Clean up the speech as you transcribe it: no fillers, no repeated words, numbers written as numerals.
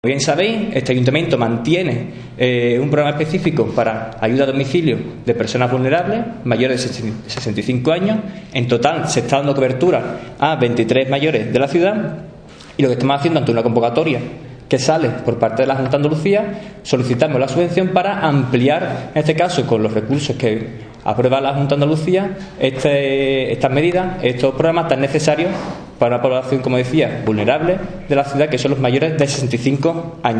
Como bien sabéis, este ayuntamiento mantiene un programa específico para ayuda a domicilio de personas vulnerables mayores de 65 años. En total se está dando cobertura a 23 mayores de la ciudad, y lo que estamos haciendo ante una convocatoria que sale por parte de la Junta de Andalucía, solicitamos la subvención para ampliar, en este caso con los recursos que aprueba la Junta de Andalucía, estas medidas, estos programas tan necesarios para una población, como decía, vulnerable de la ciudad, que son los mayores de 65 años.